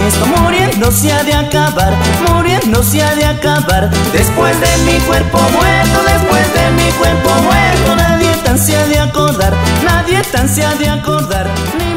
esto muriendo se ha de acabar, muriendo se ha de acabar. Después de mi cuerpo muerto, después de mi cuerpo muerto, nadie tan se ha de acordar, nadie tan se ha de acordar.